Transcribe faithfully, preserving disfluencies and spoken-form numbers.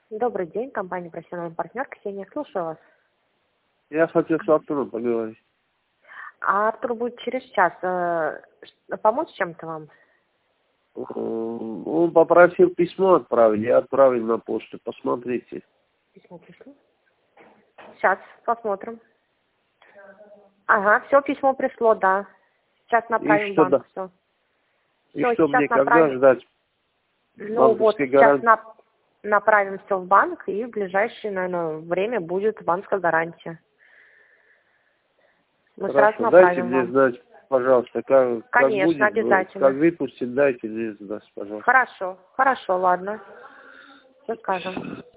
Добрый день, компания «Профессиональный партнер». Ксения, слушаю вас. Я хотел с Артуром поговорить. А Артур будет через час. Э, ш- помочь чем-то вам? М, Он попросил письмо отправить, я отправил на почту. Посмотрите. Письмо пришло? Сейчас посмотрим. Ага, все, письмо пришло, да. Сейчас И направим в что, банк, да? все. И Все, что мне сейчас когда направим. ждать Ну вот, банковской сейчас гарантии? на- направим все в банк, и в ближайшее, наверное, время будет банковская гарантия. Мы сразу Хорошо, дайте направим мне вам. знать, пожалуйста, как, как Конечно, будет, вы- как обязательно. выпустить, дайте мне знать, пожалуйста. Хорошо, хорошо, ладно. Все скажем.